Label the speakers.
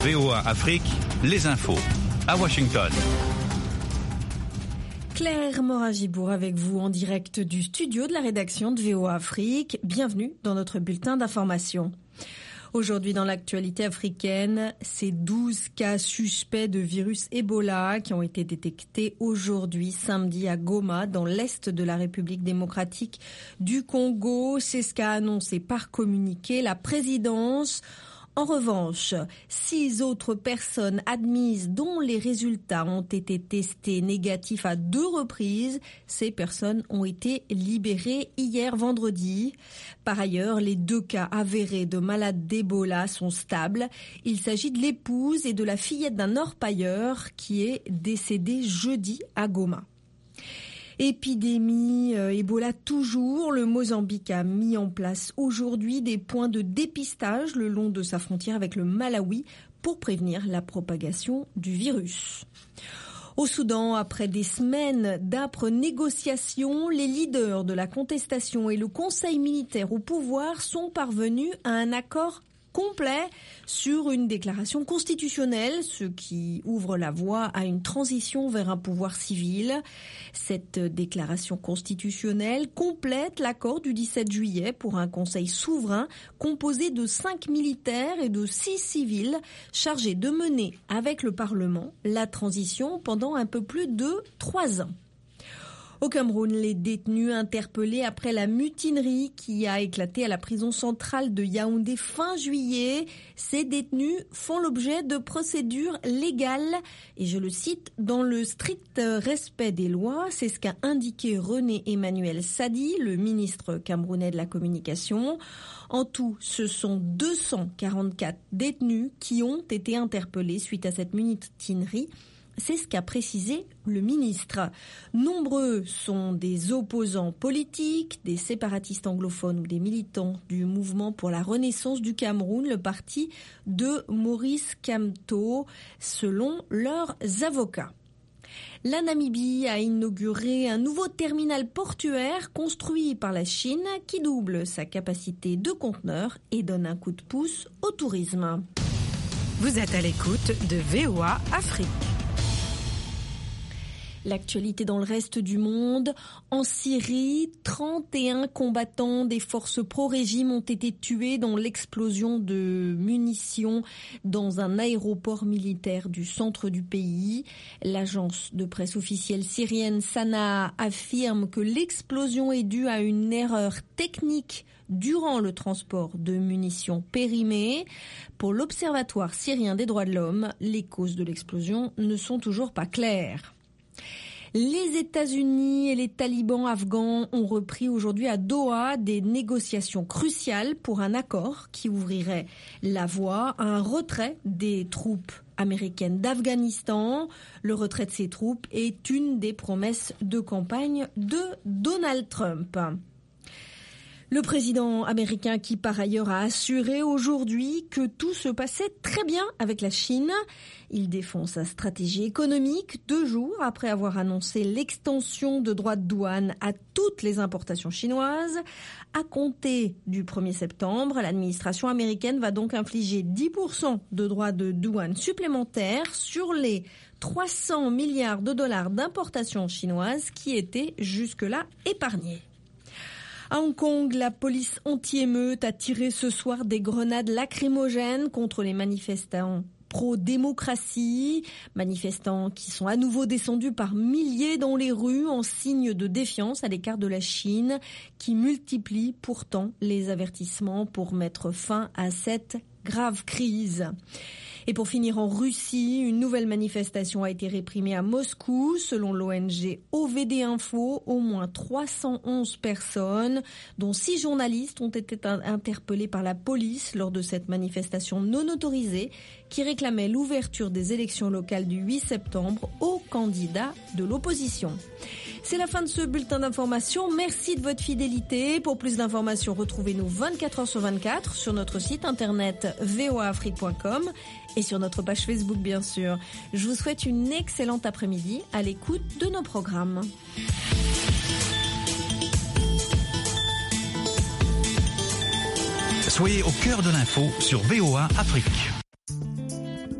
Speaker 1: VOA Afrique, les infos. À Washington.
Speaker 2: Claire Moragibourg avec vous en direct du studio de la rédaction de VOA Afrique. Bienvenue dans notre bulletin d'information. Aujourd'hui dans l'actualité africaine, c'est 12 cas suspects de virus Ebola qui ont été détectés aujourd'hui samedi à Goma dans l'est de la République démocratique du Congo. C'est ce qu'a annoncé par communiqué la présidence. En revanche, 6 autres personnes admises dont les résultats ont été testés négatifs à 2 reprises, ces personnes ont été libérées hier vendredi. Par ailleurs, les 2 cas avérés de malades d'Ebola sont stables. Il s'agit de l'épouse et de la fillette d'un orpailleur qui est décédée jeudi à Goma. Épidémie Ebola toujours, le Mozambique a mis en place aujourd'hui des points de dépistage le long de sa frontière avec le Malawi pour prévenir la propagation du virus. Au Soudan, après des semaines d'âpres négociations, les leaders de la contestation et le conseil militaire au pouvoir sont parvenus à un accord complet sur une déclaration constitutionnelle, ce qui ouvre la voie à une transition vers un pouvoir civil. Cette déclaration constitutionnelle complète l'accord du 17 juillet pour un conseil souverain composé de 5 militaires et de 6 civils chargés de mener avec le Parlement la transition pendant un peu plus de 3 ans. Au Cameroun, les détenus interpellés après la mutinerie qui a éclaté à la prison centrale de Yaoundé fin juillet, ces détenus font l'objet de procédures légales et je le cite, dans le strict respect des lois. C'est ce qu'a indiqué René-Emmanuel Sadi, le ministre camerounais de la communication. En tout, ce sont 244 détenus qui ont été interpellés suite à cette mutinerie. C'est ce qu'a précisé le ministre. Nombreux sont des opposants politiques, des séparatistes anglophones ou des militants du mouvement pour la renaissance du Cameroun, le parti de Maurice Kamto, selon leurs avocats. La Namibie a inauguré un nouveau terminal portuaire construit par la Chine qui double sa capacité de conteneurs et donne un coup de pouce au tourisme.
Speaker 3: Vous êtes à l'écoute de VOA Afrique.
Speaker 2: L'actualité dans le reste du monde. En Syrie, 31 combattants des forces pro-régime ont été tués dans l'explosion de munitions dans un aéroport militaire du centre du pays. L'agence de presse officielle syrienne Sana affirme que l'explosion est due à une erreur technique durant le transport de munitions périmées. Pour l'Observatoire syrien des droits de l'homme, les causes de l'explosion ne sont toujours pas claires. Les États-Unis et les talibans afghans ont repris aujourd'hui à Doha des négociations cruciales pour un accord qui ouvrirait la voie à un retrait des troupes américaines d'Afghanistan. Le retrait de ces troupes est une des promesses de campagne de Donald Trump. Le président américain qui par ailleurs a assuré aujourd'hui que tout se passait très bien avec la Chine. Il défend sa stratégie économique 2 jours après avoir annoncé l'extension de droits de douane à toutes les importations chinoises. À compter du 1er septembre, l'administration américaine va donc infliger 10% de droits de douane supplémentaires sur les 300 milliards de dollars d'importations chinoises qui étaient jusque-là épargnés. À Hong Kong, la police anti-émeute a tiré ce soir des grenades lacrymogènes contre les manifestants pro-démocratie, manifestants qui sont à nouveau descendus par milliers dans les rues en signe de défiance à l'égard de la Chine, qui multiplie pourtant les avertissements pour mettre fin à cette grave crise. Et pour finir en Russie, une nouvelle manifestation a été réprimée à Moscou. Selon l'ONG OVD Info, au moins 311 personnes, dont 6 journalistes, ont été interpellés par la police lors de cette manifestation non autorisée qui réclamait l'ouverture des élections locales du 8 septembre aux candidats de l'opposition. C'est la fin de ce bulletin d'information. Merci de votre fidélité. Pour plus d'informations, retrouvez-nous 24h/24 sur notre site internet voaafrique.com et sur notre page Facebook, bien sûr. Je vous souhaite une excellente après-midi à l'écoute de nos programmes.
Speaker 1: Soyez au cœur de l'info sur VOA Afrique.